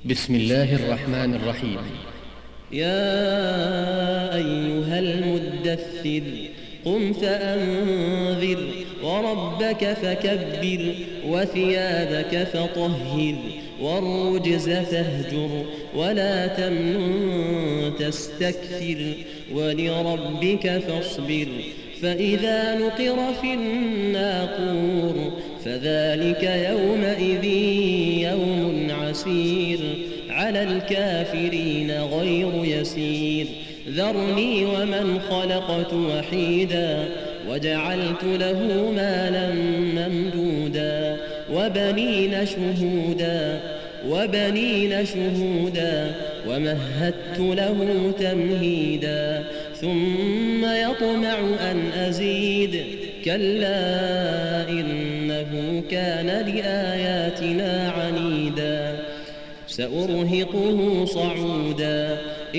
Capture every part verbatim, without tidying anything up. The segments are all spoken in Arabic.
بسم الله الرحمن الرحيم. يا أيها المدثر قم فأنذر وربك فكبر وثيابك فطهر والرجز فاهجر ولا تمنن تستكثر ولربك فاصبر فإذا نقر في الناقور فذلك يومئذ يوم عسير على الكافرين غير يسير ذرني ومن خلقت وحيدا وجعلت له مالا ممدودا وبنين شهودا وبنين شهودا ومهدت له تمهيدا ثم يطمع أن أزيد كلا إنه كان لآياتنا عنيدا سأرهقه صعودا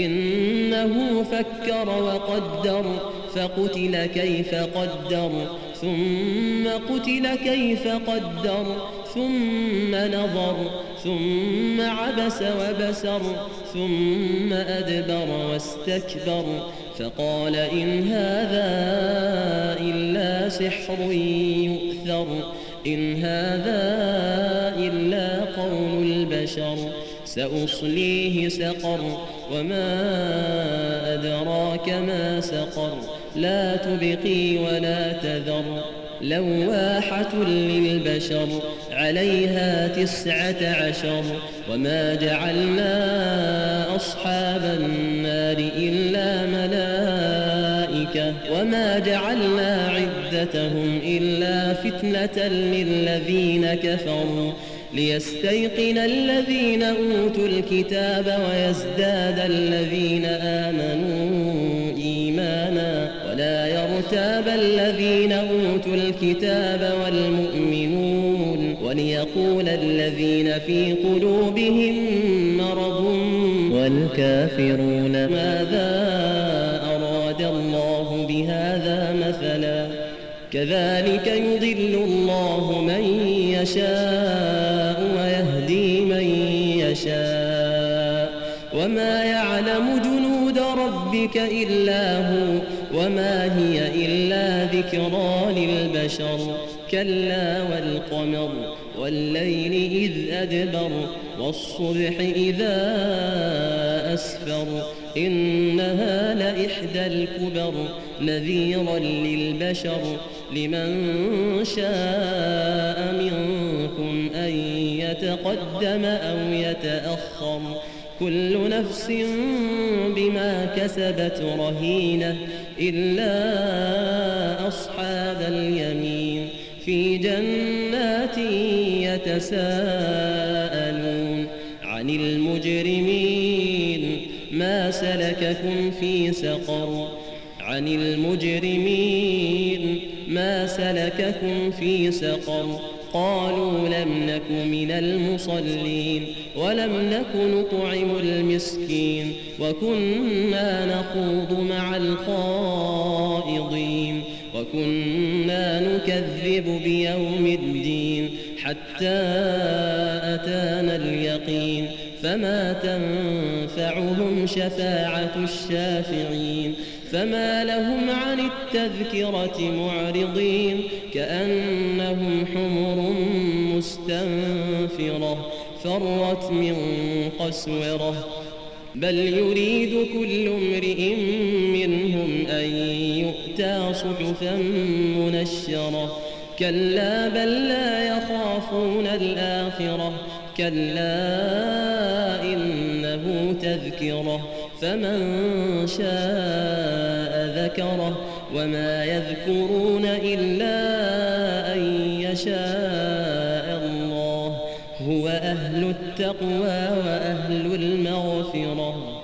إنه فكر وقدر فقتل كيف قدر ثم قتل كيف قدر ثم نظر ثم عبس وبسر ثم أدبر واستكبر فقال إن هذا إلا سحر يؤثر إن هذا إلا قول البشر سأصليه سقر وما أدراك ما سقر لا تبقي ولا تذر لواحة للبشر عليها تسعة عشر وما جعلنا أصحاب النار إلا ملائكة وما جعلنا عدتهم إلا فتنة للذين كفروا ليستيقن الذين أوتوا الكتاب ويزداد الذين آمنوا إيمانا ولا يرتاب الذين أوتوا الكتاب والمؤمنون وليقول الذين في قلوبهم مرض والكافرون ماذا أراد الله بهذا مثلا كذلك يضل الله من يشاء ويهدي من يشاء وما يعلم جنود ربك إلا هو وما هي إلا ذكرى للبشر كلا والقمر والليل إذ أدبر والصبح إذا أسفر إنها لإحدى الكبر نذيرا للبشر لمن شاء منكم أن يتقدم أو يتأخر كل نفس بما كسبت رهينة إلا أصحاب اليمين في جنات يتساءلون عن المجرمين ما سلككم في سقر عن المجرمين ما سلككم في سقر قالوا لم نك من المصلين ولم نك نطعم المسكين وكنا نخوض مع الخائضين وكنا نكذب بيوم الدين حتى أتانا اليقين فما تنفعهم شفاعة الشافعين فما لهم عن التذكرة معرضين كأنهم حمر مستنفرة فرت من قسورة بل يريد كل امرئ منهم أن يؤتى صحفا منشرة كلا بل لا يخافون الآخرة كلا إنه تذكرة فمن شاء ذكره وما يذكرون إلا أن يشاء الله هو أهل التقوى وأهل المغفرة.